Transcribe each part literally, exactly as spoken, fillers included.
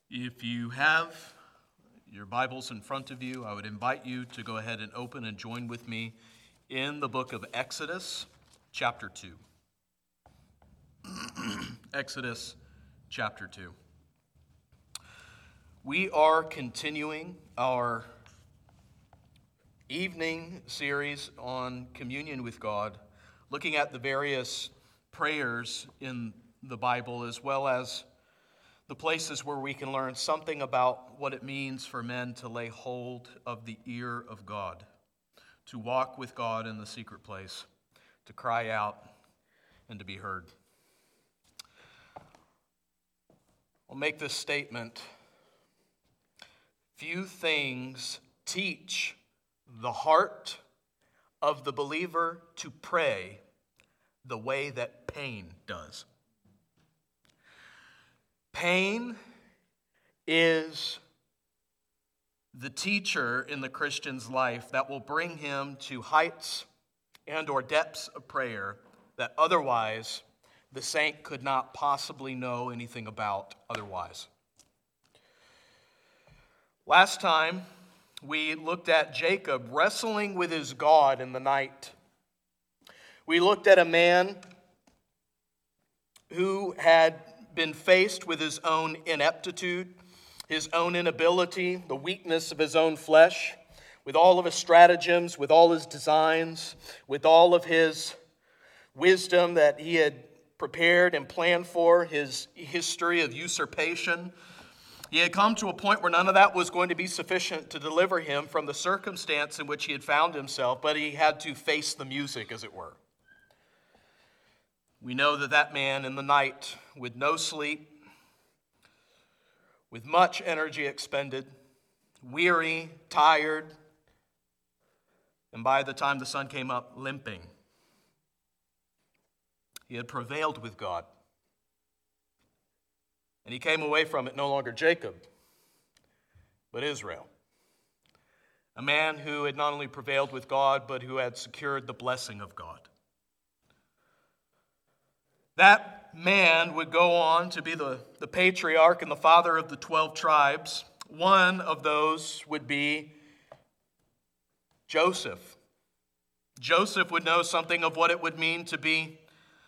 If you have your Bibles in front of you, I would invite you to go ahead and open and join with me in the book of Exodus, chapter two. Exodus, chapter two. We are continuing our evening series on communion with God, looking at the various prayers in the Bible, as well as the places where we can learn something about what it means for men to lay hold of the ear of God, to walk with God in the secret place, to cry out, and to be heard. I'll make this statement. Few things teach the heart of the believer to pray the way that pain does. Pain is the teacher in the Christian's life that will bring him to heights and or depths of prayer that otherwise the saint could not possibly know anything about otherwise. Last time, we looked at Jacob wrestling with his God in the night. We looked at a man who had been faced with his own ineptitude, his own inability, the weakness of his own flesh, with all of his stratagems, with all his designs, with all of his wisdom that he had prepared and planned for, his history of usurpation. He had come to a point where none of that was going to be sufficient to deliver him from the circumstance in which he had found himself, but he had to face the music, as it were. We know that that man in the night, with no sleep, with much energy expended, weary, tired, and by the time the sun came up, limping, he had prevailed with God. And he came away from it no longer Jacob, but Israel. A man who had not only prevailed with God, but who had secured the blessing of God. That man would go on to be the, the patriarch and the father of the twelve tribes. One of those would be Joseph. Joseph would know something of what it would mean to be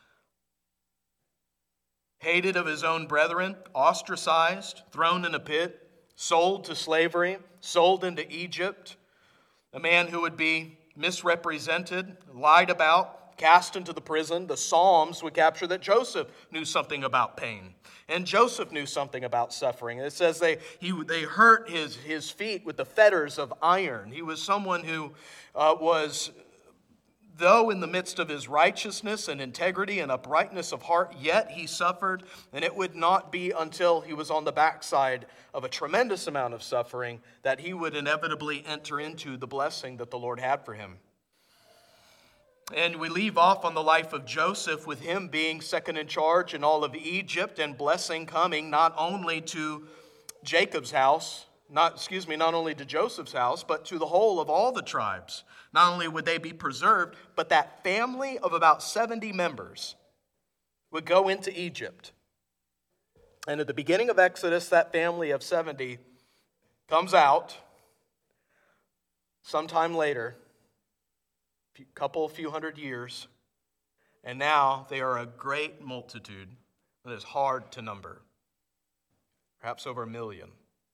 hated of his own brethren, ostracized, thrown in a pit, sold to slavery, sold into Egypt. A man who would be misrepresented, lied about, cast into the prison. The Psalms would capture that Joseph knew something about pain. And Joseph knew something about suffering. It says they he, they hurt his, his feet with the fetters of iron. He was someone who uh, was, though in the midst of his righteousness and integrity and uprightness of heart, yet he suffered. And it would not be until he was on the backside of a tremendous amount of suffering that he would inevitably enter into the blessing that the Lord had for him. And we leave off on the life of Joseph with him being second in charge in all of Egypt and blessing coming not only to Jacob's house, not, excuse me, not only to Joseph's house, but to the whole of all the tribes. Not only would they be preserved, but that family of about seventy members would go into Egypt. And at the beginning of Exodus, that family of seventy comes out sometime later, couple, few hundred years, and now they are a great multitude that is hard to number, perhaps over a million.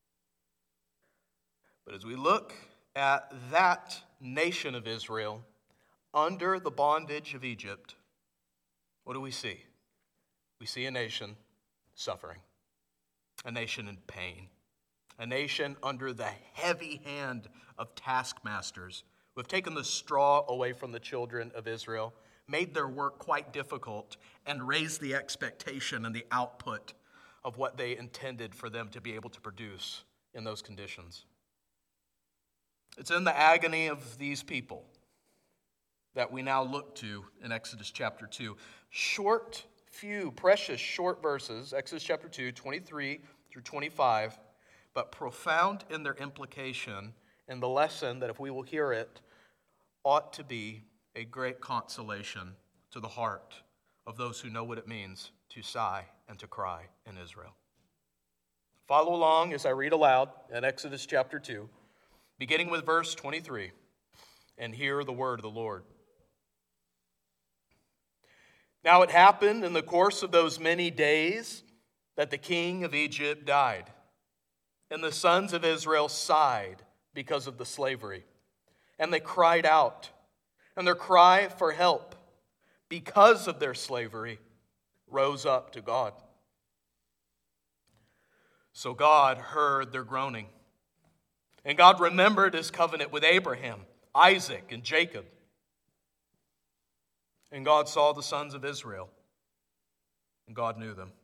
But as we look at that nation of Israel under the bondage of Egypt, what do we see? We see a nation suffering, a nation in pain, a nation under the heavy hand of taskmasters who have taken the straw away from the children of Israel, made their work quite difficult, and raised the expectation and the output of what they intended for them to be able to produce in those conditions. It's in the agony of these people that we now look to in Exodus chapter two. Short, few, precious short verses, Exodus chapter two, twenty-three through twenty-five, but profound in their implication and the lesson that, if we will hear it, ought to be a great consolation to the heart of those who know what it means to sigh and to cry in Israel. Follow along as I read aloud in Exodus chapter two, beginning with verse twenty-three, and hear the word of the Lord. Now it happened in the course of those many days that the king of Egypt died, and the sons of Israel sighed because of the slavery. And they cried out, and their cry for help because of their slavery rose up to God. So God heard their groaning, and God remembered his covenant with Abraham, Isaac, and Jacob. And God saw the sons of Israel, and God knew them.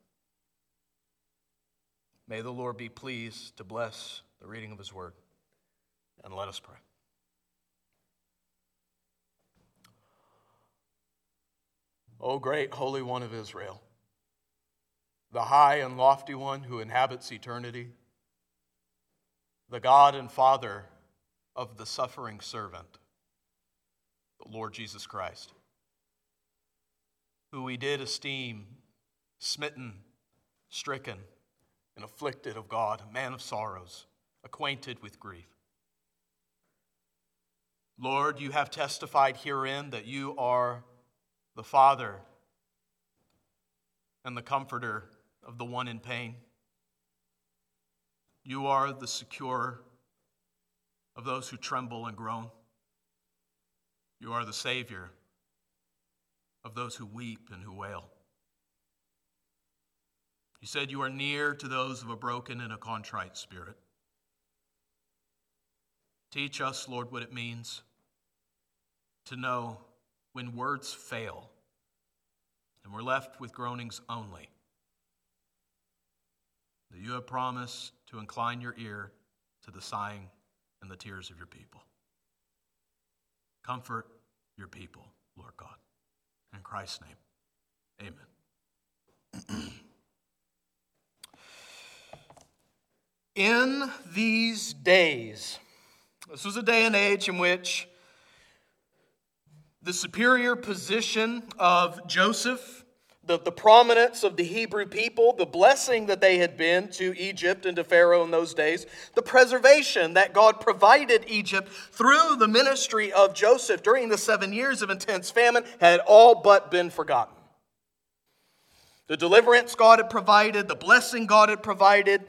May the Lord be pleased to bless the reading of his word. And let us pray. O great Holy One of Israel, the high and lofty one who inhabits eternity, the God and Father of the suffering servant, the Lord Jesus Christ, who we did esteem smitten, stricken, and afflicted of God, a man of sorrows, acquainted with grief. Lord, you have testified herein that you are the Father and the Comforter of the one in pain. You are the securer of those who tremble and groan. You are the Savior of those who weep and who wail. You said you are near to those of a broken and a contrite spirit. Teach us, Lord, what it means to know when words fail and we're left with groanings only, that you have promised to incline your ear to the sighing and the tears of your people. Comfort your people, Lord God. In Christ's name, amen. In these days, this was a day and age in which the superior position of Joseph, the, the prominence of the Hebrew people, the blessing that they had been to Egypt and to Pharaoh in those days, the preservation that God provided Egypt through the ministry of Joseph during the seven years of intense famine had all but been forgotten. The deliverance God had provided, the blessing God had provided,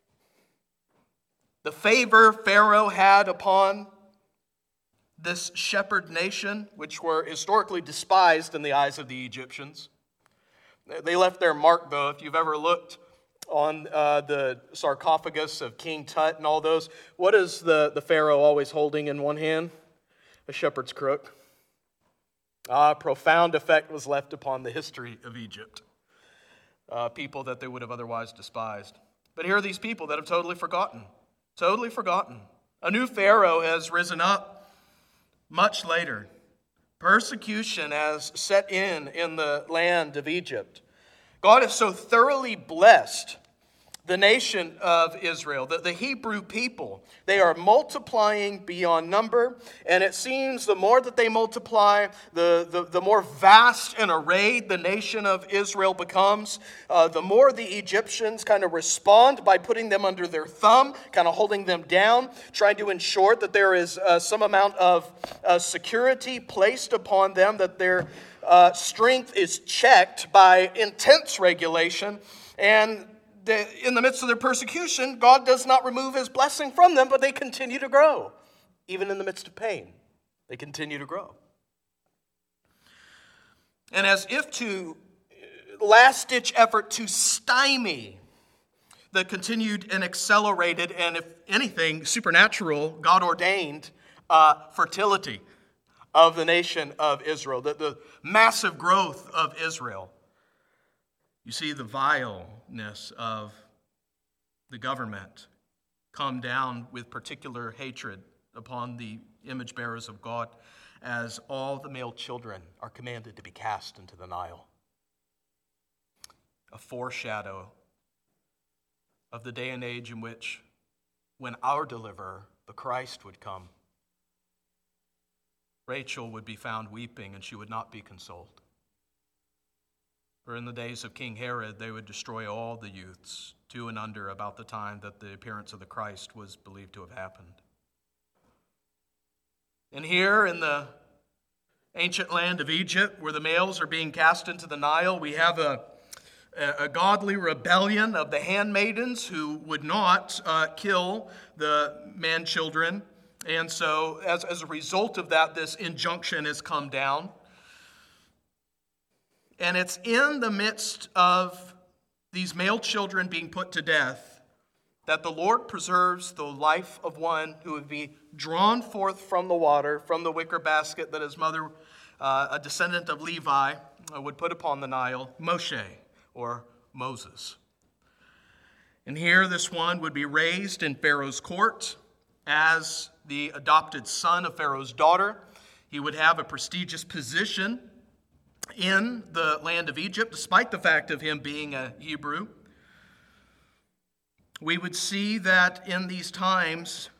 the favor Pharaoh had upon this shepherd nation, which were historically despised in the eyes of the Egyptians. They left their mark, though. If you've ever looked on uh, the sarcophagus of King Tut and all those, what is the, the Pharaoh always holding in one hand? A shepherd's crook. Ah, profound effect was left upon the history of Egypt. Uh, people that they would have otherwise despised. But here are these people that have totally forgotten. Totally forgotten. A new Pharaoh has risen up much later. Persecution has set in in the land of Egypt. God has so thoroughly blessed the nation of Israel, the, the Hebrew people. They are multiplying beyond number, and it seems the more that they multiply, the, the, the more vast and arrayed the nation of Israel becomes. Uh, the more the Egyptians kind of respond by putting them under their thumb, kind of holding them down, trying to ensure that there is uh, some amount of uh, security placed upon them, that their uh, strength is checked by intense regulation. And in the midst of their persecution, God does not remove his blessing from them, but they continue to grow. Even in the midst of pain, they continue to grow. And as if to last-ditch effort to stymie the continued and accelerated, and if anything, supernatural, God-ordained uh, fertility of the nation of Israel, the, the massive growth of Israel, you see the vileness of the government come down with particular hatred upon the image bearers of God, as all the male children are commanded to be cast into the Nile. A foreshadow of the day and age in which, when our deliverer, the Christ, would come, Rachel would be found weeping and she would not be consoled. For in the days of King Herod, they would destroy all the youths to and under about the time that the appearance of the Christ was believed to have happened. And here in the ancient land of Egypt, where the males are being cast into the Nile, we have a, a godly rebellion of the handmaidens who would not uh, kill the man-children. And so as, as a result of that, this injunction has come down. And it's in the midst of these male children being put to death that the Lord preserves the life of one who would be drawn forth from the water, from the wicker basket that his mother, uh, a descendant of Levi, uh, would put upon the Nile, Moshe, or Moses. And here this one would be raised in Pharaoh's court as the adopted son of Pharaoh's daughter. He would have a prestigious position in the land of Egypt, despite the fact of him being a Hebrew. We would see that in these times,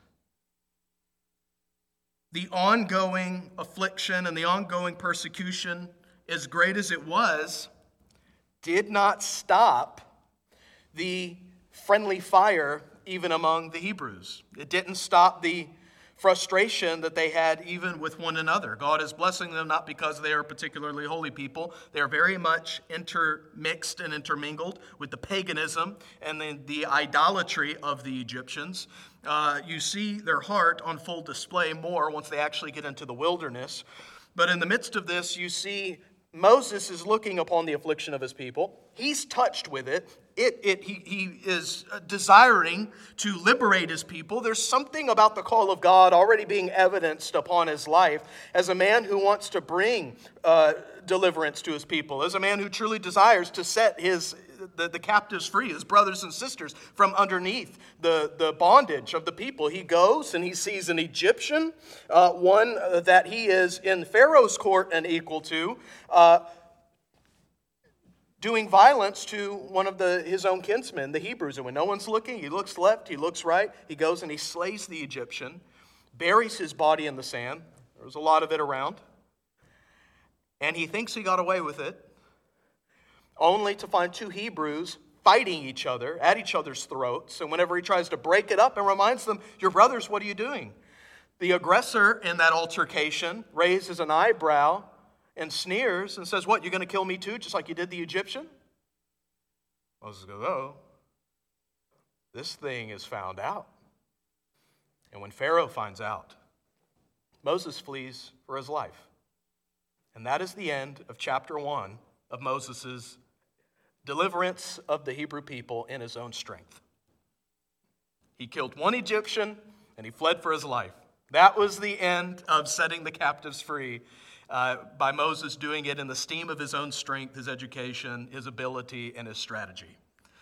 the ongoing affliction and the ongoing persecution, as great as it was, did not stop the friendly fire even among the Hebrews. It didn't stop the frustration that they had even with one another. God is blessing them not because they are particularly holy people. They are very much intermixed and intermingled with the paganism and the, the idolatry of the Egyptians. Uh, you see their heart on full display more once they actually get into the wilderness. But in the midst of this, you see Moses is looking upon the affliction of his people. He's touched with it. It, it, he, he is desiring to liberate his people. There's something about the call of God already being evidenced upon his life as a man who wants to bring uh, deliverance to his people, as a man who truly desires to set his the, the captives free, his brothers and sisters, from underneath the, the bondage of the people. He goes and he sees an Egyptian, uh, one that he is in Pharaoh's court and equal to, uh, doing violence to one of the his own kinsmen, the Hebrews. And when no one's looking, he looks left, he looks right, he goes and he slays the Egyptian, buries his body in the sand. There was a lot of it around. And he thinks he got away with it, only to find two Hebrews fighting each other, at each other's throats. And whenever he tries to break it up and reminds them, "Your brothers, what are you doing?" The aggressor in that altercation raises an eyebrow and sneers and says, "What, you're going to kill me too, just like you did the Egyptian?" Moses goes, "Oh, this thing is found out." And when Pharaoh finds out, Moses flees for his life. And that is the end of chapter one of Moses' deliverance of the Hebrew people in his own strength. He killed one Egyptian and he fled for his life. That was the end of setting the captives free. Uh, by Moses doing it in the steam of his own strength, his education, his ability, and his strategy.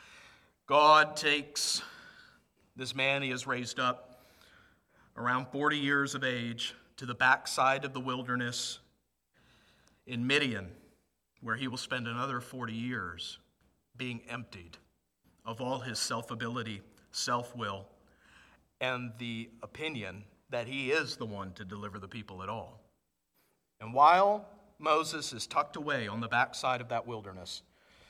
God takes this man he has raised up around forty years of age to the backside of the wilderness in Midian, where he will spend another forty years being emptied of all his self-ability, self-will, and the opinion that he is the one to deliver the people at all. And while Moses is tucked away on the backside of that wilderness,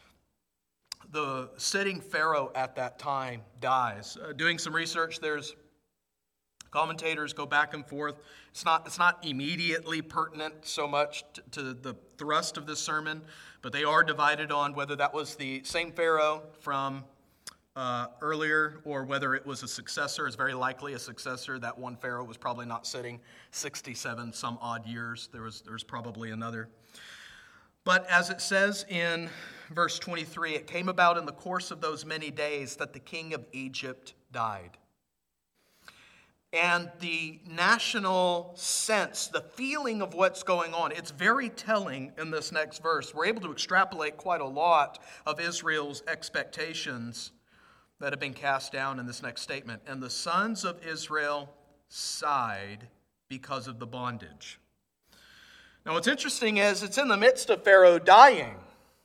the sitting Pharaoh at that time dies. Uh, doing some research, there's commentators go back and forth. It's not, it's not immediately pertinent so much to, to the thrust of this sermon, but they are divided on whether that was the same Pharaoh from Uh, earlier, or whether it was a successor. It's very likely a successor. That one Pharaoh was probably not sitting sixty-seven some odd years. There was, there was probably another. But as it says in verse twenty-three, it came about in the course of those many days that the king of Egypt died. And the national sense, the feeling of what's going on, it's very telling in this next verse. We're able to extrapolate quite a lot of Israel's expectations that have been cast down in this next statement. And the sons of Israel sighed because of the bondage. Now what's interesting is it's in the midst of Pharaoh dying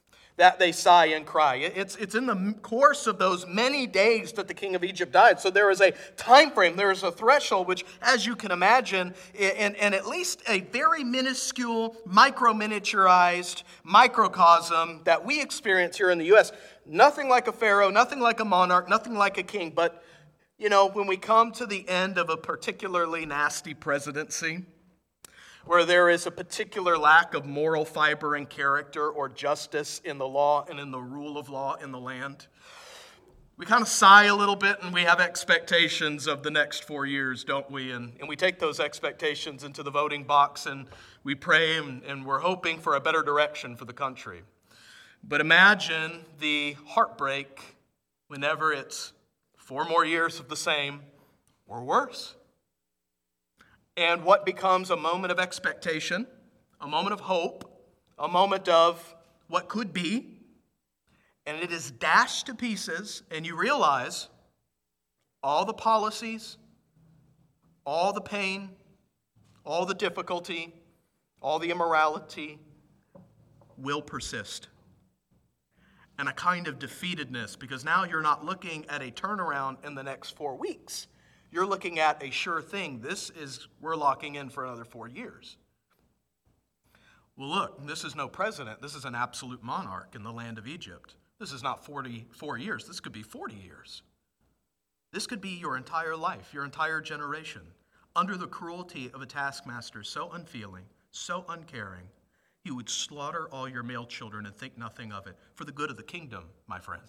that they sigh and cry. It's, it's in the course of those many days that the king of Egypt died. So there is a time frame, there is a threshold, which, as you can imagine, in, in at least a very minuscule, micro-miniaturized microcosm that we experience here in the U S, nothing like a pharaoh, nothing like a monarch, nothing like a king. But, you know, when we come to the end of a particularly nasty presidency, where there is a particular lack of moral fiber and character or justice in the law and in the rule of law in the land, we kind of sigh a little bit and we have expectations of the next four years, don't we? And, and we take those expectations into the voting box and we pray and, and we're hoping for a better direction for the country. But imagine the heartbreak whenever it's four more years of the same or worse. And what becomes a moment of expectation, a moment of hope, a moment of what could be, and it is dashed to pieces, and you realize all the policies, all the pain, all the difficulty, all the immorality will persist. And a kind of defeatedness, because now you're not looking at a turnaround in the next four weeks. You're looking at a sure thing. This is, we're locking in for another four years. Well, look, this is no president. This is an absolute monarch in the land of Egypt. This is not forty-four years. This could be forty years. This could be your entire life, your entire generation, under the cruelty of a taskmaster so unfeeling, so uncaring, he would slaughter all your male children and think nothing of it for the good of the kingdom, my friend.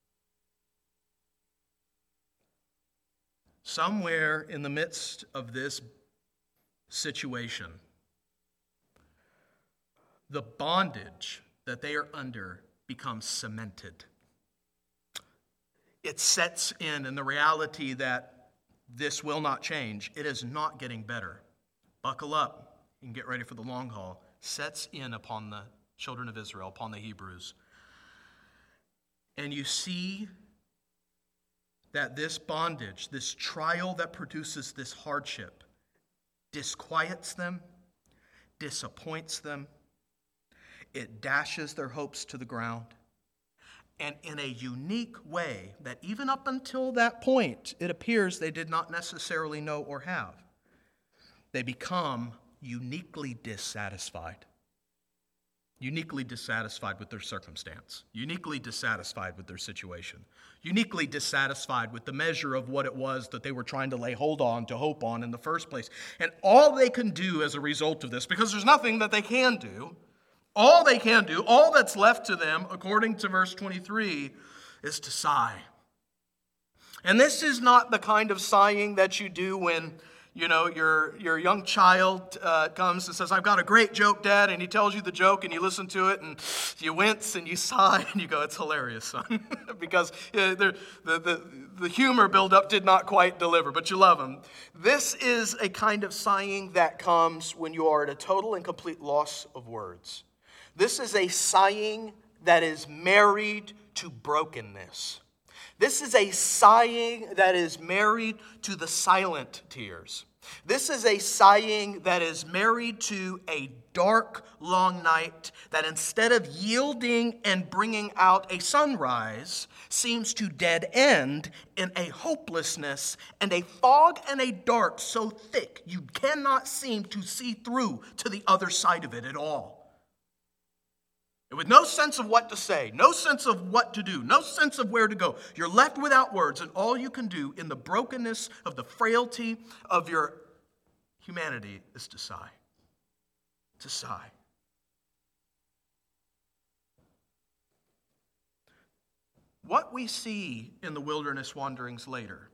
Somewhere in the midst of this situation, the bondage that they are under becomes cemented. It sets in, and the reality that this will not change. It is not getting better. Buckle up and get ready for the long haul. Sets in upon the children of Israel, upon the Hebrews. And you see that this bondage, this trial that produces this hardship, disquiets them, disappoints them. It dashes their hopes to the ground. And in a unique way that even up until that point, it appears they did not necessarily know or have, they become uniquely dissatisfied. Uniquely dissatisfied with their circumstance, uniquely dissatisfied with their situation, uniquely dissatisfied with the measure of what it was that they were trying to lay hold on, to hope on in the first place. And all they can do as a result of this, because there's nothing that they can do, all they can do, all that's left to them, according to verse twenty-three, is to sigh. And this is not the kind of sighing that you do when You know, your your young child uh, comes and says, I've got a great joke, Dad, and he tells you the joke, and you listen to it, and you wince, and you sigh, and you go, it's hilarious, son, because uh, the, the, the, the humor buildup did not quite deliver, but you love him. This is a kind of sighing that comes when you are at a total and complete loss of words. This is a sighing that is married to brokenness. This is a sighing that is married to the silent tears. This is a sighing that is married to a dark, long night that instead of yielding and bringing out a sunrise, seems to dead end in a hopelessness and a fog and a dark so thick you cannot seem to see through to the other side of it at all. With no sense of what to say, no sense of what to do, no sense of where to go. You're left without words, and all you can do in the brokenness of the frailty of your humanity is to sigh. To sigh. What we see in the wilderness wanderings later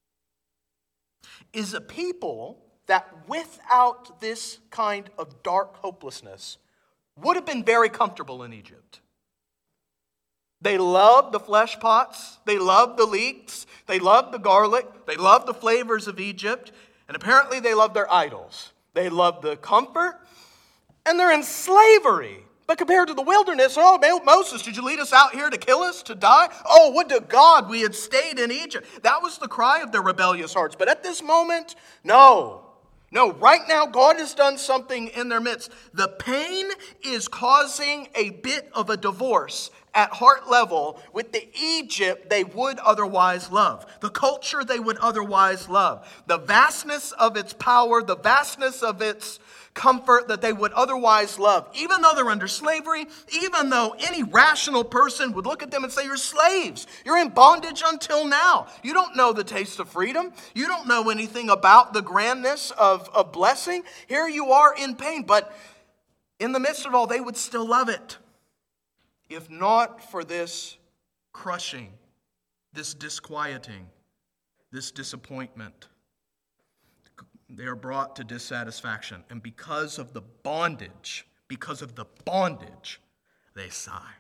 is a people that without this kind of dark hopelessness would have been very comfortable in Egypt. They loved the flesh pots. They loved the leeks. They loved the garlic. They loved the flavors of Egypt. And apparently they loved their idols. They loved the comfort. And they're in slavery. But compared to the wilderness, oh, Moses, did you lead us out here to kill us, to die? Oh, would to God we had stayed in Egypt. That was the cry of their rebellious hearts. But at this moment, no. No, right now God has done something in their midst. The pain is causing a bit of a divorce at heart level with the Egypt they would otherwise love, the culture they would otherwise love, the vastness of its power, the vastness of its comfort that they would otherwise love. Even though they're under slavery, even though any rational person would look at them and say, you're slaves, you're in bondage until now. You don't know the taste of freedom. You don't know anything about the grandness of, of blessing. Here you are in pain, but in the midst of all, they would still love it. If not for this crushing, this disquieting, this disappointment, they are brought to dissatisfaction. And because of the bondage, because of the bondage, they sigh.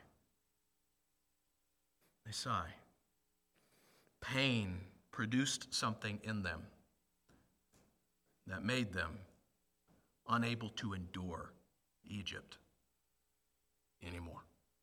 They sigh. Pain produced something in them that made them unable to endure Egypt anymore.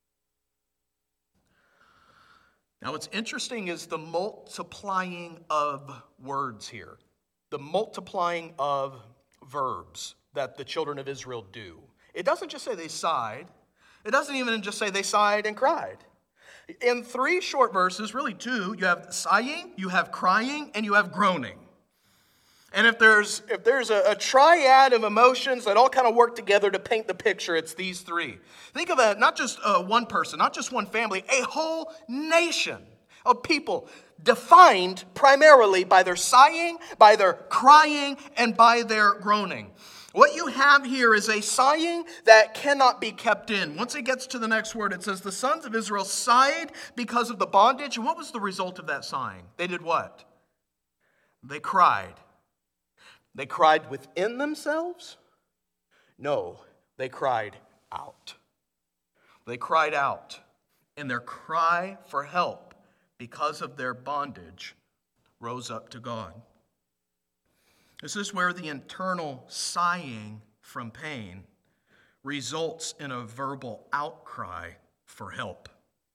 Now, what's interesting is the multiplying of words here, the multiplying of verbs that the children of Israel do. It doesn't just say they sighed. It doesn't even just say they sighed and cried. In three short verses, really two, you have sighing, you have crying, and you have groaning. And if there's if there's a, a triad of emotions that all kind of work together to paint the picture, it's these three. Think of it, not just uh, one person, not just one family, a whole nation of people defined primarily by their sighing, by their crying, and by their groaning. What you have here is a sighing that cannot be kept in. Once it gets to the next word, it says, the sons of Israel sighed because of the bondage. And what was the result of that sighing? They did what? They cried. They cried within themselves? No, they cried out. They cried out. And their cry for help because of their bondage rose up to God. This is where the internal sighing from pain results in a verbal outcry for help.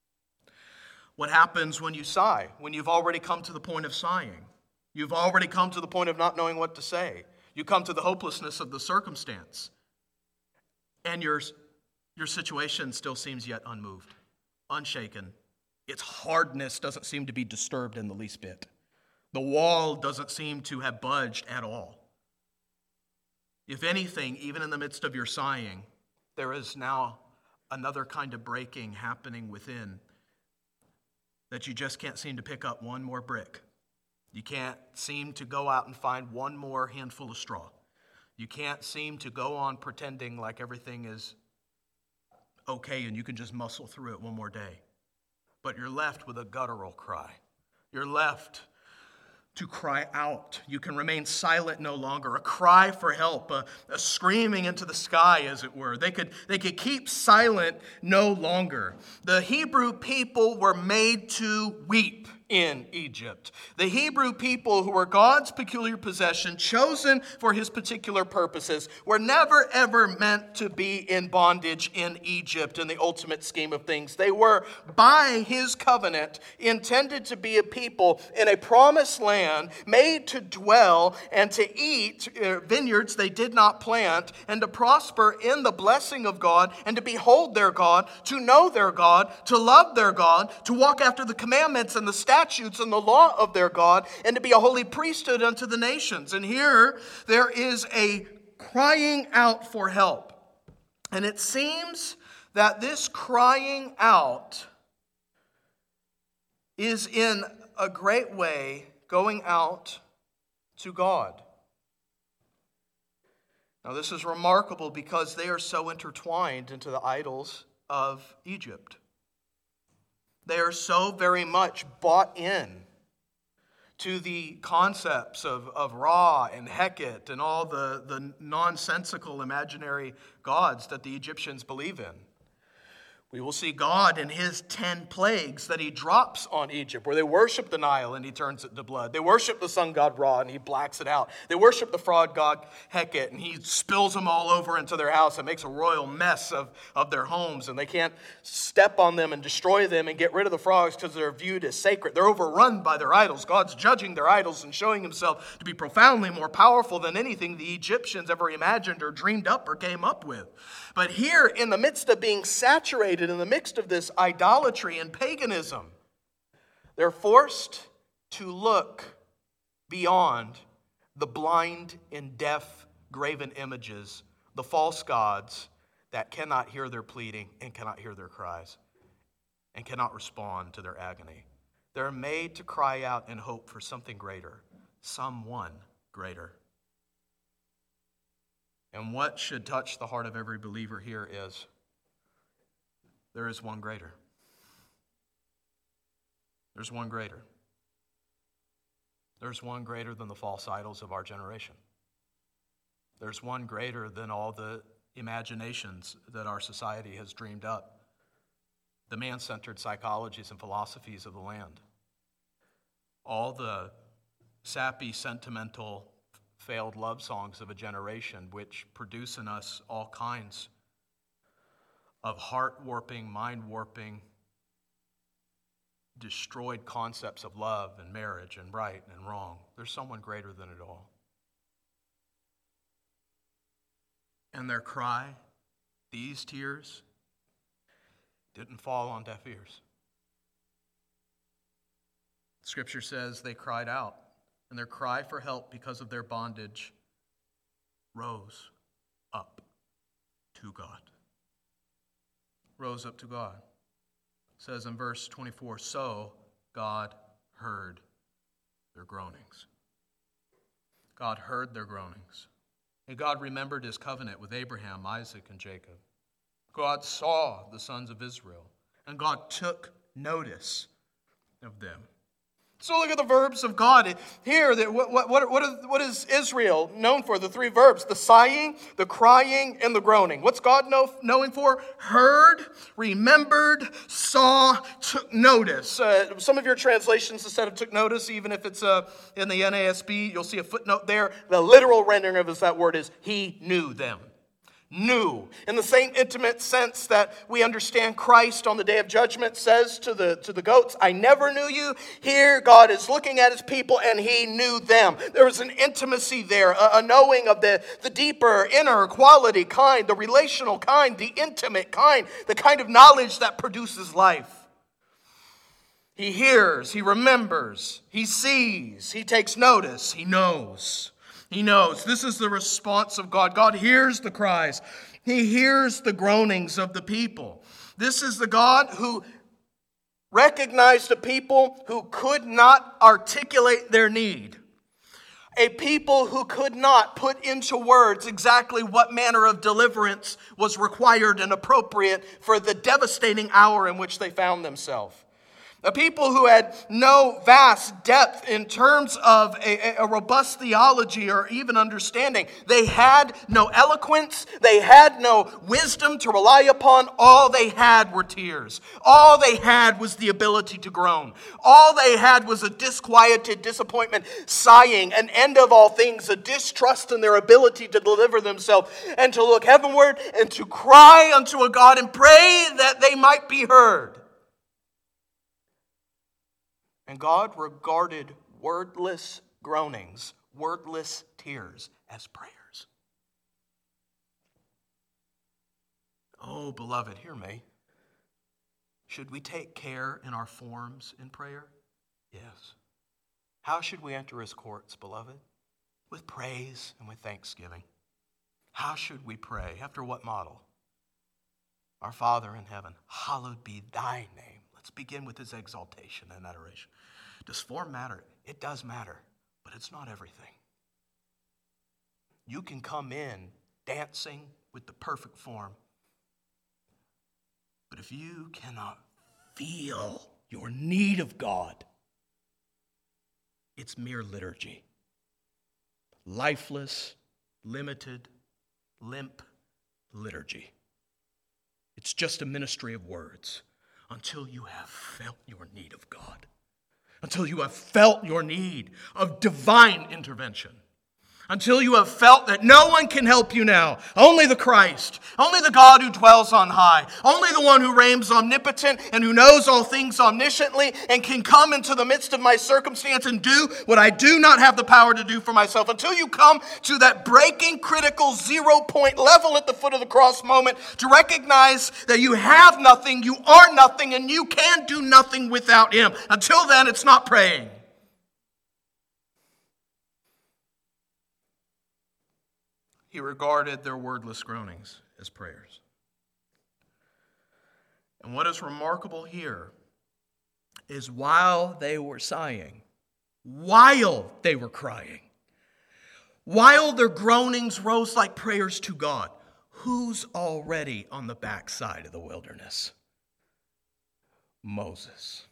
What happens when you sigh? When you've already come to the point of sighing? You've already come to the point of not knowing what to say. You come to the hopelessness of the circumstance. And your, your situation still seems yet unmoved, unshaken. Its hardness doesn't seem to be disturbed in the least bit. The wall doesn't seem to have budged at all. If anything, even in the midst of your sighing, there is now another kind of breaking happening within that you just can't seem to pick up one more brick. You can't seem to go out and find one more handful of straw. You can't seem to go on pretending like everything is okay and you can just muscle through it one more day. But you're left with a guttural cry. You're left to cry out. You can remain silent no longer. A cry for help, a, a screaming into the sky, as it were. They could, they could keep silent no longer. The Hebrew people were made to weep in Egypt. The Hebrew people, who were God's peculiar possession, chosen for his particular purposes, were never ever meant to be in bondage in Egypt in the ultimate scheme of things. They were, by his covenant, intended to be a people in a promised land, made to dwell and to eat vineyards they did not plant, and to prosper in the blessing of God, and to behold their God, to know their God, to love their God, to walk after the commandments and the statutes and the law of their God, and to be a holy priesthood unto the nations. And here there is a crying out for help. And it seems that this crying out is in a great way going out to God. Now this is remarkable because they are so intertwined into the idols of Egypt. They are so very much bought in to the concepts of, of Ra and Heket and all the, the nonsensical imaginary gods that the Egyptians believe in. We will see God in his ten plagues that he drops on Egypt, where they worship the Nile and he turns it to blood. They worship the sun god Ra and he blacks it out. They worship the fraud god Heket and he spills them all over into their house and makes a royal mess of, of their homes. And they can't step on them and destroy them and get rid of the frogs because they're viewed as sacred. They're overrun by their idols. God's judging their idols and showing himself to be profoundly more powerful than anything the Egyptians ever imagined or dreamed up or came up with. But here, in the midst of being saturated, in the midst of this idolatry and paganism, they're forced to look beyond the blind and deaf graven images, the false gods that cannot hear their pleading and cannot hear their cries and cannot respond to their agony. They're made to cry out and hope for something greater, someone greater. And what should touch the heart of every believer here is, there is one greater. There's one greater. There's one greater than the false idols of our generation. There's one greater than all the imaginations that our society has dreamed up, the man-centered psychologies and philosophies of the land, all the sappy, sentimental, failed love songs of a generation which produce in us all kinds of heart-warping, mind-warping, destroyed concepts of love and marriage and right and wrong. There's someone greater than it all. And their cry, these tears, didn't fall on deaf ears. Scripture says they cried out, and their cry for help because of their bondage rose up to God. Rose up to God. It says in verse twenty-four, so God heard their groanings. God heard their groanings. And God remembered his covenant with Abraham, Isaac, and Jacob. God saw the sons of Israel, and God took notice of them. So look at the verbs of God here. That what, what, what, is, what is Israel known for? The three verbs, the sighing, the crying, and the groaning. What's God know, knowing for? Heard, remembered, saw, took notice. Uh, some of your translations instead of took notice, even if it's uh, in the N A S B, you'll see a footnote there. The literal rendering of that word is, he knew them. Knew. In the same intimate sense that we understand Christ on the day of judgment says to the, to the goats, I never knew you. Here God is looking at his people and he knew them. There was an intimacy there, a, a knowing of the, the deeper, inner quality kind, the relational kind, the intimate kind, the kind of knowledge that produces life. He hears, he remembers, he sees, he takes notice, he knows. He knows. This is the response of God. God hears the cries. He hears the groanings of the people. This is the God who recognized a people who could not articulate their need. A people who could not put into words exactly what manner of deliverance was required and appropriate for the devastating hour in which they found themselves. A people who had no vast depth in terms of a, a robust theology or even understanding. They had no eloquence. They had no wisdom to rely upon. All they had were tears. All they had was the ability to groan. All they had was a disquieted disappointment, sighing, an end of all things, a distrust in their ability to deliver themselves and to look heavenward and to cry unto a God and pray that they might be heard. And God regarded wordless groanings, wordless tears as prayers. Oh, beloved, hear me. Should we take care in our forms in prayer? Yes. How should we enter his courts, beloved? With praise and with thanksgiving. How should we pray? After what model? Our Father in heaven, hallowed be thy name. Let's begin with his exaltation and adoration. Does form matter? It does matter, but it's not everything. You can come in dancing with the perfect form, but if you cannot feel your need of God, it's mere liturgy. Lifeless, limited, limp liturgy. It's just a ministry of words until you have felt your need of God, until you have felt your need of divine intervention. Until you have felt that no one can help you now. Only the Christ. Only the God who dwells on high. Only the one who reigns omnipotent and who knows all things omnisciently and can come into the midst of my circumstance and do what I do not have the power to do for myself. Until you come to that breaking, critical, zero-point level at the foot of the cross moment to recognize that you have nothing, you are nothing, and you can do nothing without Him. Until then, it's not praying. He regarded their wordless groanings as prayers. And what is remarkable here is while they were sighing, while they were crying, while their groanings rose like prayers to God, who's already on the backside of the wilderness? Moses.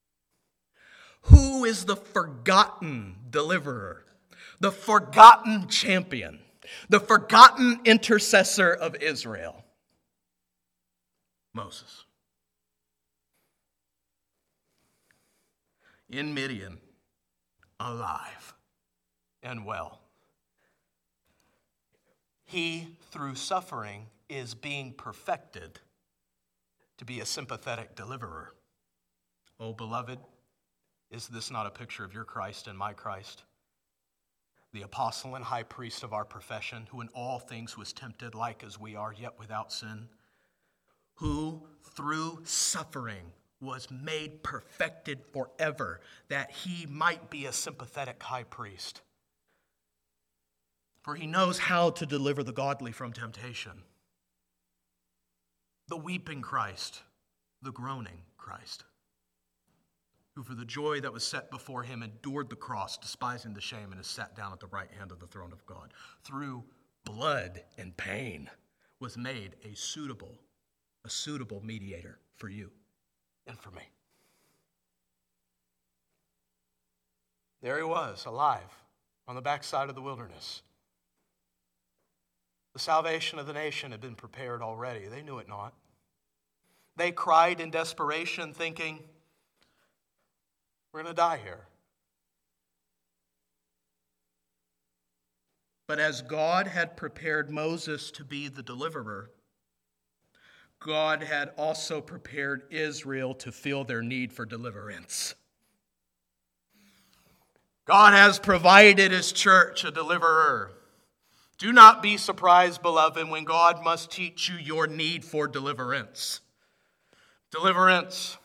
Who is the forgotten deliverer, the forgotten champion? The forgotten intercessor of Israel, Moses. In Midian, alive and well. He, through suffering, is being perfected to be a sympathetic deliverer. Oh, beloved, is this not a picture of your Christ and my Christ? The apostle and high priest of our profession, who in all things was tempted like as we are, yet without sin, who through suffering was made perfected forever, that he might be a sympathetic high priest. For he knows how to deliver the godly from temptation. The weeping Christ, the groaning Christ, who for the joy that was set before him endured the cross, despising the shame, and has sat down at the right hand of the throne of God. Through blood and pain was made a suitable, a suitable mediator for you and for me. There he was, alive, on the backside of the wilderness. The salvation of the nation had been prepared already. They knew it not. They cried in desperation, thinking, we're going to die here. But as God had prepared Moses to be the deliverer, God had also prepared Israel to feel their need for deliverance. God has provided His church a deliverer. Do not be surprised, beloved, when God must teach you your need for deliverance. Deliverance.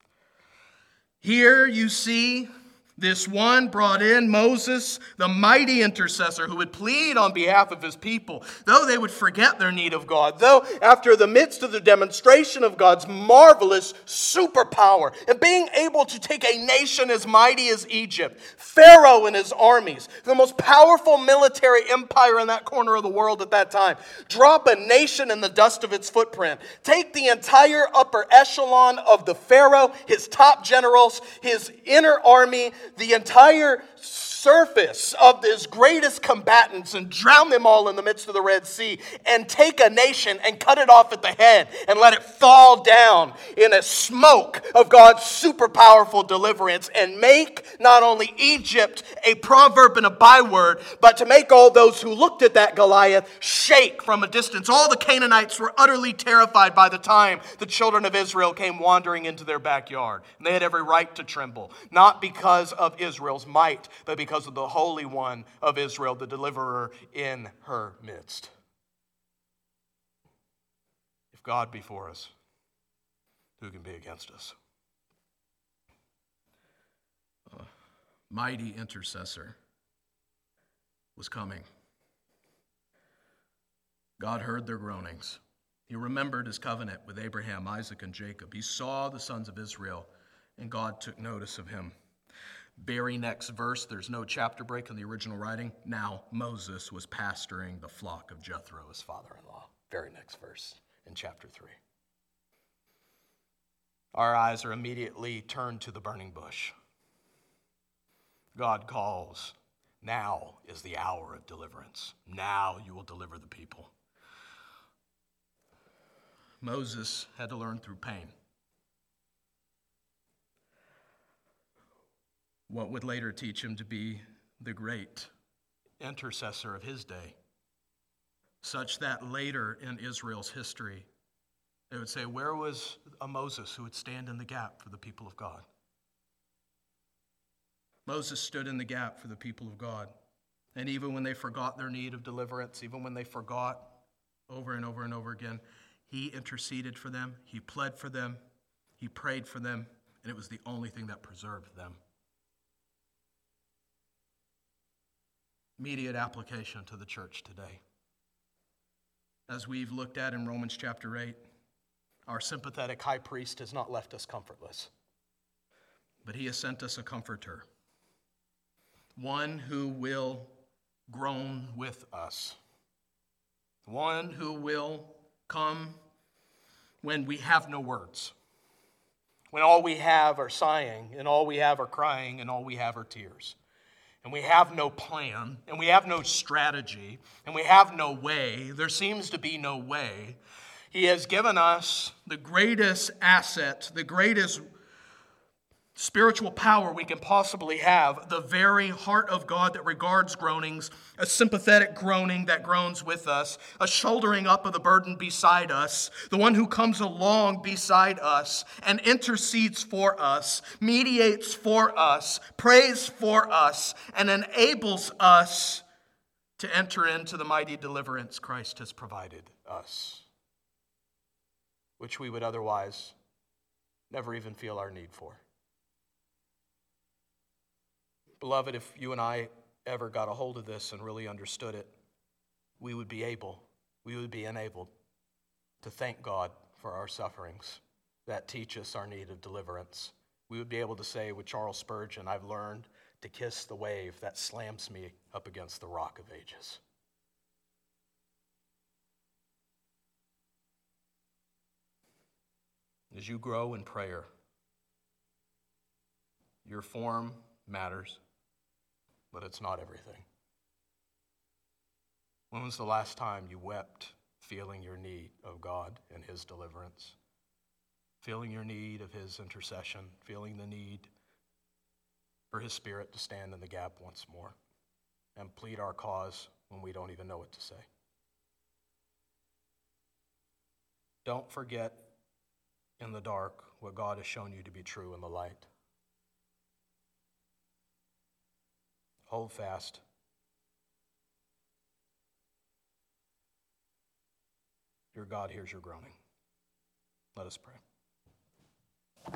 Here you see this one brought in, Moses, the mighty intercessor who would plead on behalf of his people, though they would forget their need of God, though after the midst of the demonstration of God's marvelous superpower and being able to take a nation as mighty as Egypt, Pharaoh and his armies, the most powerful military empire in that corner of the world at that time, drop a nation in the dust of its footprint, take the entire upper echelon of the Pharaoh, his top generals, his inner army, the entire surface of his greatest combatants and drown them all in the midst of the Red Sea and take a nation and cut it off at the head and let it fall down in a smoke of God's super powerful deliverance and make not only Egypt a proverb and a byword, but to make all those who looked at that Goliath shake from a distance. All the Canaanites were utterly terrified by the time the children of Israel came wandering into their backyard. And they had every right to tremble, not because of Israel's might, but because Because of the Holy One of Israel, the deliverer in her midst. If God be for us, who can be against us? A mighty intercessor was coming. God heard their groanings. He remembered His covenant with Abraham, Isaac, and Jacob. He saw the sons of Israel, and God took notice of him. Very next verse, there's no chapter break in the original writing. Now Moses was pasturing the flock of Jethro, his father-in-law. Very next verse in chapter three. Our eyes are immediately turned to the burning bush. God calls, now is the hour of deliverance. Now you will deliver the people. Moses had to learn through pain. What would later teach him to be the great intercessor of his day, such that later in Israel's history, they would say, where was a Moses who would stand in the gap for the people of God? Moses stood in the gap for the people of God. And even when they forgot their need of deliverance, even when they forgot over and over and over again, he interceded for them, he pled for them, he prayed for them, and it was the only thing that preserved them. Immediate application to the church today. As we've looked at in Romans chapter eight, our sympathetic high priest has not left us comfortless, but he has sent us a comforter, one who will groan with us, one who will come when we have no words, when all we have are sighing, and all we have are crying, and all we have are tears. And we have no plan, and we have no strategy, and we have no way. There seems to be no way. He has given us the greatest asset, the greatest spiritual power we can possibly have, the very heart of God that regards groanings, a sympathetic groaning that groans with us, a shouldering up of the burden beside us, the one who comes along beside us and intercedes for us, mediates for us, prays for us, and enables us to enter into the mighty deliverance Christ has provided us, which we would otherwise never even feel our need for. Beloved, if you and I ever got a hold of this and really understood it, we would be able, we would be enabled to thank God for our sufferings that teach us our need of deliverance. We would be able to say with Charles Spurgeon, I've learned to kiss the wave that slams me up against the rock of ages. As you grow in prayer, your form matters, but it's not everything. When was the last time you wept feeling your need of God and His deliverance? Feeling your need of His intercession, feeling the need for His Spirit to stand in the gap once more and plead our cause when we don't even know what to say. Don't forget in the dark what God has shown you to be true in the light. Hold fast. Your God hears your groaning. Let us pray.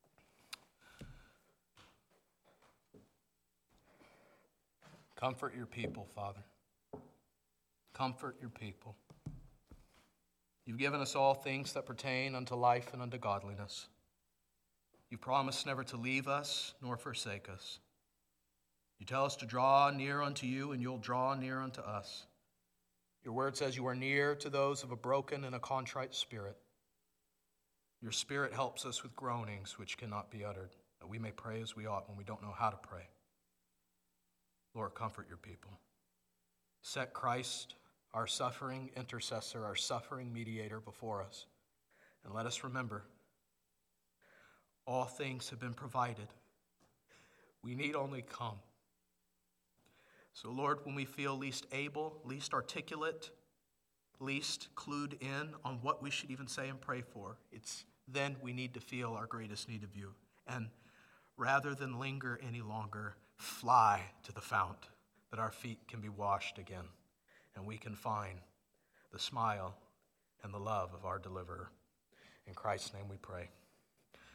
Comfort your people, Father. Comfort your people. You've given us all things that pertain unto life and unto godliness. You promised never to leave us nor forsake us. You tell us to draw near unto you, and you'll draw near unto us. Your word says you are near to those of a broken and a contrite spirit. Your Spirit helps us with groanings which cannot be uttered, that we may pray as we ought when we don't know how to pray. Lord, comfort your people. Set Christ, our suffering intercessor, our suffering mediator, before us. And let us remember, all things have been provided. We need only come. So, Lord, when we feel least able, least articulate, least clued in on what we should even say and pray for, it's then we need to feel our greatest need of you. And rather than linger any longer, fly to the fount that our feet can be washed again and we can find the smile and the love of our deliverer. In Christ's name we pray.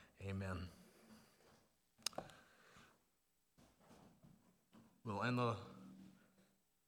Amen. We'll end the